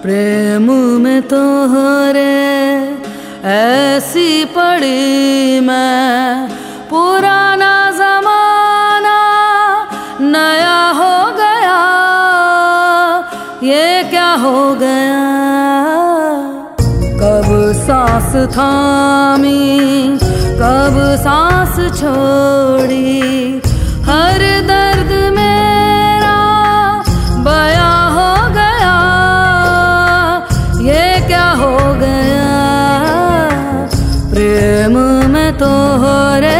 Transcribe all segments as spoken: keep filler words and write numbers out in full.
प्रेम में तोहरे ऐसी पड़ी मैं, पुराना जमाना नया हो गया, ये क्या हो गया। कब सांस थामी कब सांस छोड़ी, हर दर्द मेरा बया हो गया, ये क्या हो गया। प्रेम में तोहरे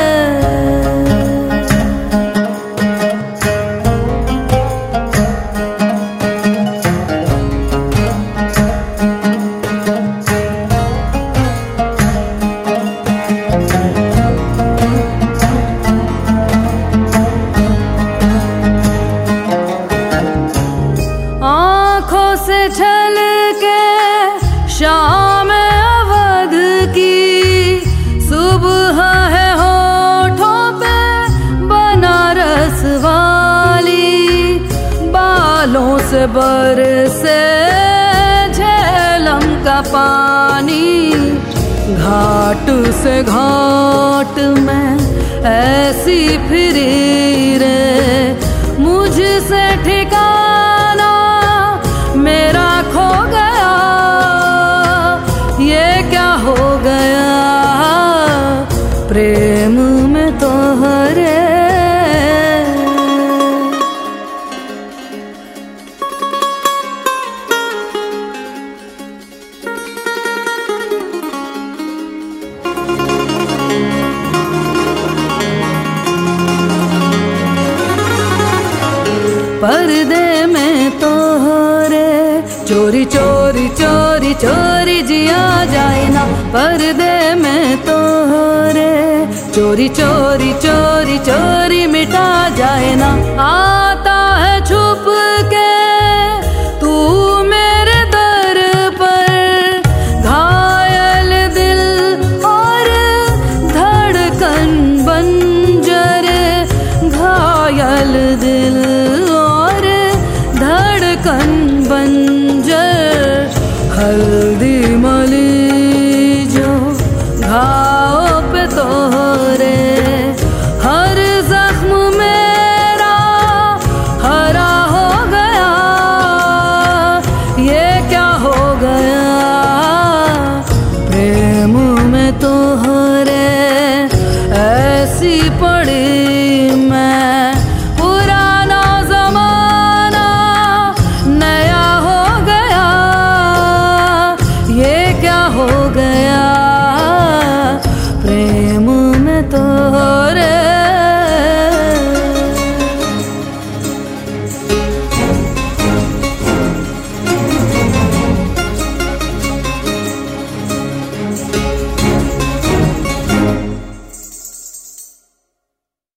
आँखों से छल के शाम अवध की, सुबह है होठों पे बनारस वाली, बालों से बरसे झेलम का पानी, घाट से घाट में ऐसी फिरी रे, मुझसे ठिकाना मेरा खो गया, ये क्या हो गया। प्रेम में तोहरे पर्दे में तोहरे चोरी चोरी चोरी चोरी जिया जाए ना, पर्दे में तोहरे चोरी चोरी चोरी चोरी मिटा जाए ना। आता है छुप के तू मेरे दर पर, घायल दिल और धड़कन बंजर, घायल दिल